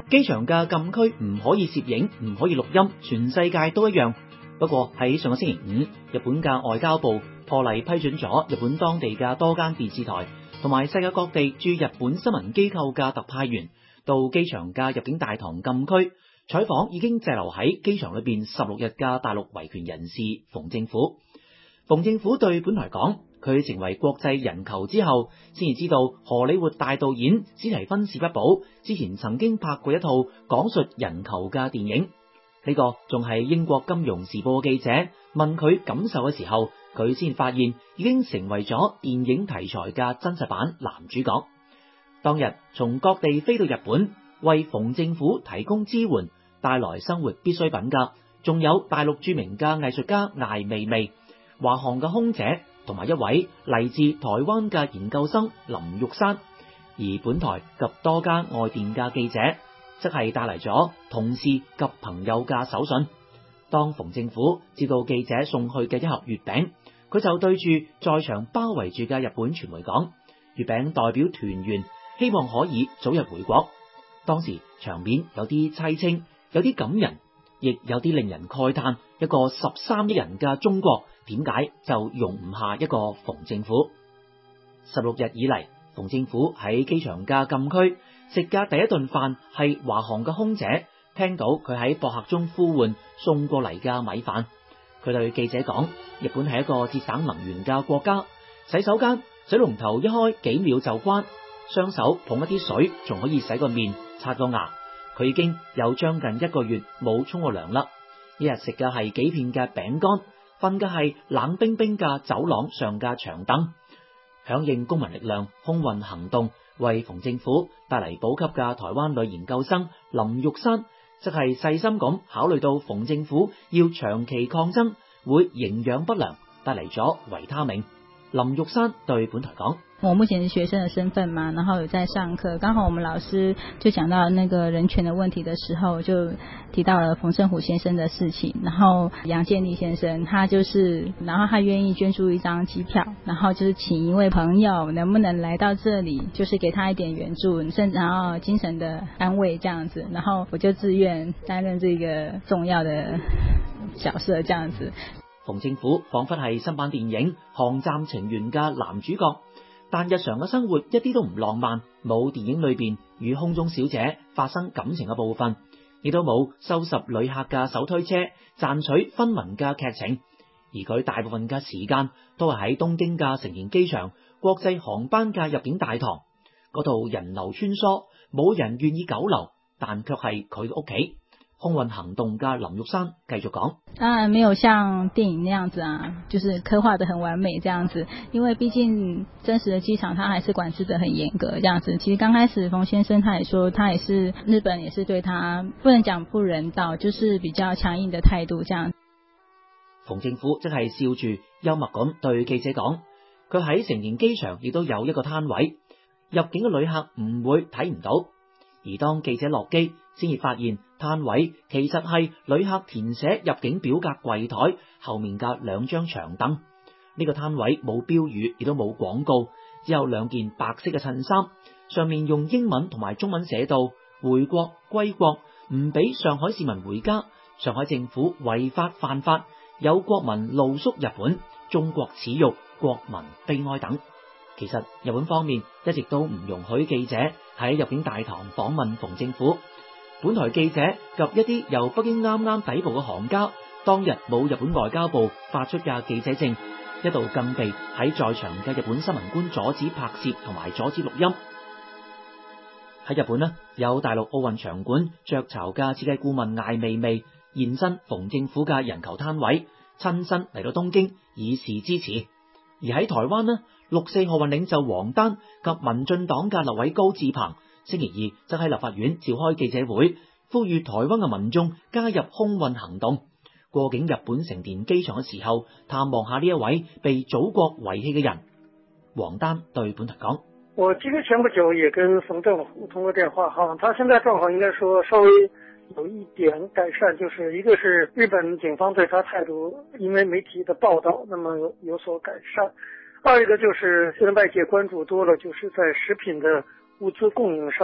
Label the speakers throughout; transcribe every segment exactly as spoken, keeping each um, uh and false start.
Speaker 1: 機場嘅禁區唔可以攝影，唔可以錄音，全世界都一樣。不過喺上個星期五，日本嘅外交部破例批准咗日本當地嘅多間電視台同埋世界各地駐日本新聞機構嘅特派員到機場嘅入境大堂禁區採訪已經滯留喺機場裏邊十六日嘅大陸維權人士馮政府。馮政府對本台講，佢成為國際人球之後，先至知道荷里活大導演史提芬史匹堡之前曾經拍過一套講述人球嘅電影。呢個仲係英國金融時報嘅記者問佢感受嘅時候，佢先發現已經成為咗電影題材嘅真實版男主角。當日從各地飛到日本為馮政府提供支援，帶來生活必需品嘅，仲有大陸著名嘅藝術家艾未未、華航嘅空姐同埋一位嚟自台灣嘅研究生林玉山。而本台及多家外電嘅記者則係帶嚟咗同事及朋友嘅手信。當馮政府接到記者送去嘅一盒月餅，佢就對住在場包圍住嘅日本傳媒講，月餅代表團圓，希望可以早日回國。當時場面有啲凄清，有啲感人，亦有啲令人慨嘆，一個十三億人嘅中國點解就容唔下一個馮政府？十六日以嚟，馮政府喺機場嘅禁區食嘅第一頓飯係華航嘅空姐聽到佢喺博客中呼喚送過嚟嘅米飯。佢對記者講，日本係一個節省能源嘅國家，洗手間水龍頭一開幾秒就關，雙手捧一啲水仲可以洗個面刷個牙。佢已經有將近一個月冇沖過涼啦，一日食嘅係幾片嘅餅乾，瞓嘅係冷冰冰嘅走廊上嘅長凳。響應公民力量空運行動，為馮政府帶嚟補給嘅台灣女研究生林玉山，則係細心咁考慮到馮政府要長期抗爭，會營養不良，帶嚟咗維他命。林玉山對本台講，
Speaker 2: 我目前是學生的身份嘛，然後有在上課，剛好我們老師就講到那個人權的問題的時候，就提到了馮勝虎先生的事情，然後楊建立先生他就是然後他願意捐出一張機票，然後就是請一位朋友能不能來到這裡，就是給他一點援助，甚至然後精神的安慰這樣子，然後我就自願擔任這個重要的角色這樣子。
Speaker 1: 馮政府仿佛係新版電影《航站情緣》嘅男主角，但日常嘅生活一啲都唔浪漫，冇電影裏邊與空中小姐發生感情嘅部分，亦都冇收拾旅客嘅手推車賺取分文嘅劇情。而佢大部分嘅時間都係喺東京嘅成田機場國際航班嘅入境大堂嗰度，人流穿梭，冇人願意久留，但卻係佢嘅屋企。空運行動嘅林玉山繼續講，
Speaker 2: 當然沒有像電影那樣子啊，就是刻畫得很完美這樣子，因為畢竟真實的機場它還是管制得很嚴格這樣子。其實剛開始馮先生他也說，他也是日本也是對他不能講不人道，就是比較強硬的態度這樣。
Speaker 1: 馮政府即係笑住幽默咁對記者講，佢喺成田機場亦都有一個攤位，入境嘅旅客唔會睇唔到。而當記者落機，先至發現攤位其實係旅客填寫入境表格櫃台後面嘅兩張長凳。呢個攤位冇標語，亦都冇廣告，只有兩件白色嘅襯衫，上面用英文同埋中文寫到回國歸國，唔俾上海市民回家，上海政府違法犯法，有國民露宿日本，中國恥辱，國民悲哀等。其實日本方面一直都唔容許記者喺入境大堂訪問馮政府。本台記者及一啲由北京啱啱抵埗嘅行家，當日冇日本外交部發出嘅記者證，一度更被喺在，在場嘅日本新聞官阻止拍攝同埋阻止錄音。喺日本呢，有大陸奧運場館雀巢嘅設計顧問艾未未現身馮政府嘅人球攤位，親身嚟到東京以示支持。而喺台灣呢，六四學運領袖王丹及民進黨嘅立委高志鵬星期二則喺立法院召開記者會，呼籲台灣嘅民眾加入空運行動，過境日本成田機場嘅時候，探望下呢一位被祖國遺棄嘅人。王丹對本台講：
Speaker 3: 我其實前不久也跟馮政府通過電話哈，他現在狀況應該說稍微有一點改善，就是一個是日本警方對他態度，因為媒體的報道，那麼有有所改善。二一個就是現在外界關注多了，就是在食品的物資供應上，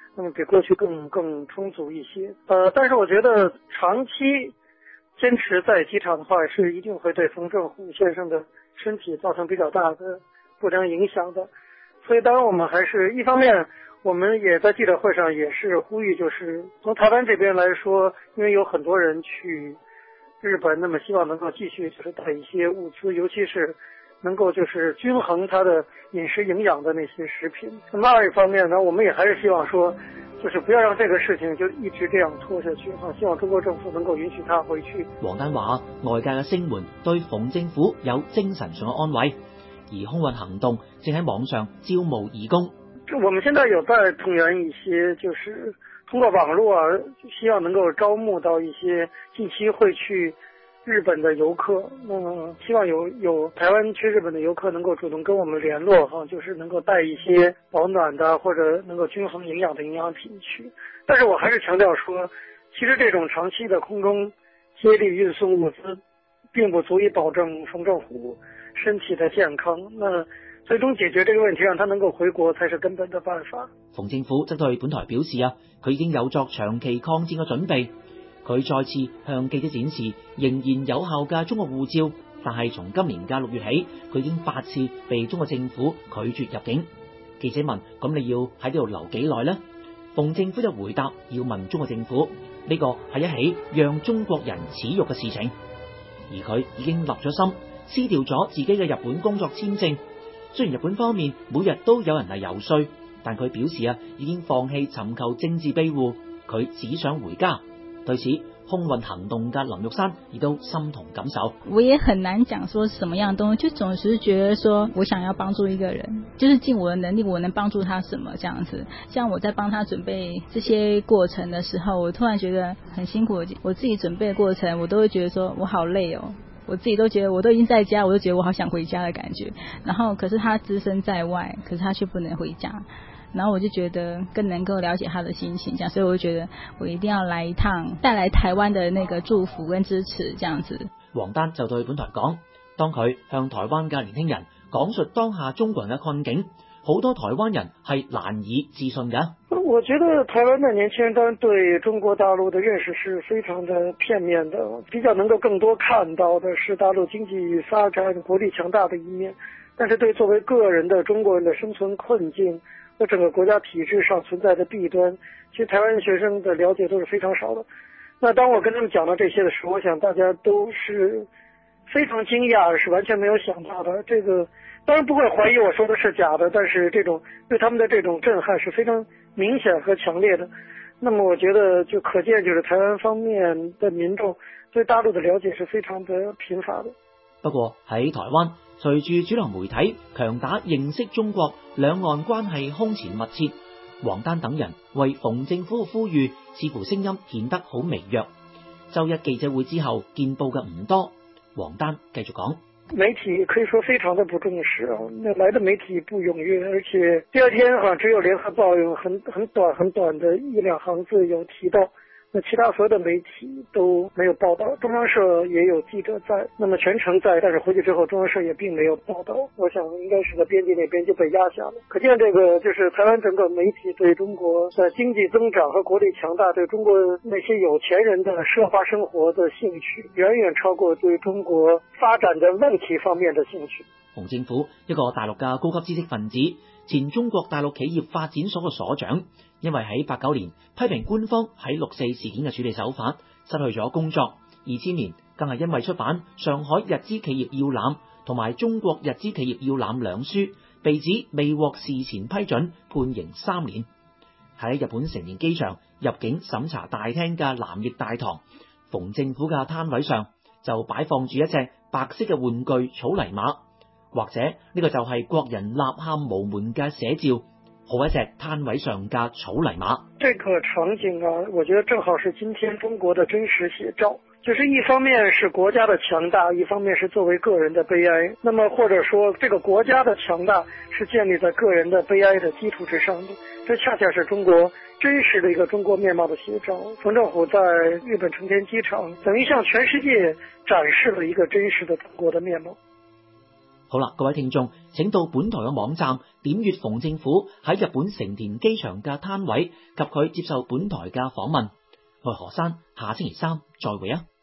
Speaker 3: 那么比过去更更充足一些。呃，但是我觉得长期坚持在机场的话，是一定会对冯正虎先生的身体造成比较大的不良影响的。所以当然我们还是一方面，我们也在记者会上也是呼吁，就是从台湾这边来说，因为有很多人去日本，那么希望能够继续就是带一些物资，尤其是能够就是均衡它的饮食营养的那些食品。那么二一方面呢，我们也还是希望说，就是不要让这个事情就一直这样拖下去啊！希望中國政府能夠允許他回去。
Speaker 1: 黃丹話：外界嘅聲援對馮政府有精神上嘅安慰，而空運行動正喺網上招募義工。
Speaker 3: 我們現在有在動員一些，就是通過網絡啊，希望能夠招募到一些近期會去日本的遊客。那麼希望有有台灣去日本的遊客能夠主動跟我們聯絡哈，就是能夠帶一些保暖的或者能夠均衡營養的營養品去。但是我還是強調說，其實這種長期的空中接力運送物資並不足以保證馮正虎身體的健康。那最終解決這個問題，讓他能夠回國才是根本的辦法。
Speaker 1: 馮政府則對本台表示啊，佢已經有作長期抗戰嘅準備。佢再次向記者展示仍然有效嘅中國護照，但係從今年嘅六月起，佢已經八次被中國政府拒絕入境。記者問：咁你要喺呢度留幾耐呢？馮政府就回答：要問中國政府，呢個係一起讓中國人恥辱嘅事情。而佢已經立咗心，撕掉咗自己嘅日本工作簽證。雖然日本方面每日都有人嚟游說，但佢表示啊，已經放棄尋求政治庇護，佢只想回家。對此，空運行動嘅林玉山亦都心同感受。
Speaker 2: 我也很難講說什麼樣的東西，就總是覺得說我想要幫助一個人，就是盡我的能力，我能幫助他什麼這樣子。像我在幫他準備這些過程的時候，我突然覺得很辛苦，我自己準備的過程，我都會覺得說我好累哦。我自己都覺得我都已經在家，我都覺得我好想回家的感覺。然後可是他只身在外，可是他卻不能回家，然後我就覺得更能夠了解他的心情，這樣，所以我就覺得我一定要來一趟，帶來台灣的那個祝福跟支持，這樣子。
Speaker 1: 黃丹就對本台講，當佢向台灣嘅年輕人講述當下中國人嘅困境，好多台灣人係難以置信嘅。
Speaker 3: 我覺得台灣的年輕人當然對中國大陸的認識是非常的片面的，比較能夠更多看到的是大陸經濟發展、國力強大的一面，但是對作為個人的中國人的生存困境和整個國家體制上存在的弊端，其實台灣學生的了解都是非常少的。那當我跟他們講到這些的時候，我想大家都是非常驚訝，是完全沒有想到的。這個當然不會懷疑我說的是假的，但是這種對他們的這種震撼是非常明顯和強烈的。那麼我覺得就可見，就是台灣方面的民眾對大陸的了解是非常的貧乏的。
Speaker 1: 不過喺台灣，隨住主流媒體強打認識中國，兩岸關係空前密切，黃丹等人為馮政府嘅呼籲，似乎聲音顯得好微弱。周一記者會之後，見報嘅唔多。黃丹繼續講。
Speaker 3: 媒體可以說非常的不重視啊，那來的媒體不踴躍，而且第二天好像只有聯合報用很很短很短的一兩行字有提到，那其他所有的媒體都沒有報道。中央社也有記者在，那麼全程在，但是回去之後中央社也並沒有報道，我想應該是在編輯那邊就被壓下了。可見這個就是台灣整個媒體對中國的經濟增長和國力強大，對中國那些有錢人的奢華生活的興趣，遠遠超過對中國發展的問題方面的興趣。
Speaker 1: 馮政府一個大陸嘅高級知識分子，前中國大陸企業發展所嘅所長，因為喺八九年批評官方喺六四事件嘅處理手法，失去咗工作。二千年更係因為出版《上海日資企業要覽》同埋《中國日資企業要覽》兩書，被指未獲事前批准，判刑三年。喺日本成田機場入境審查大廳嘅南翼大堂，馮政府嘅攤位上就擺放住一隻白色嘅玩具草泥馬，或者呢個就係國人吶喊無門嘅寫照，好一隻攤位上嘅草泥馬。
Speaker 3: 這個場景啊，我覺得正好是今天中國的真實寫照。就是一方面是國家的強大，一方面是作為個人的悲哀。那麼或者說這個國家的強大是建立在個人的悲哀的基礎之上的，這恰恰是中國真實的一個中國面貌的寫照。馮正虎在日本成田機場等於向全世界展示了一個真實的中國的面貌。
Speaker 1: 好啦，各位聽眾，請到本台嘅網站點閱馮政府喺日本成田機場嘅攤位及佢接受本台嘅訪問。我係何山，下星期三再會啊！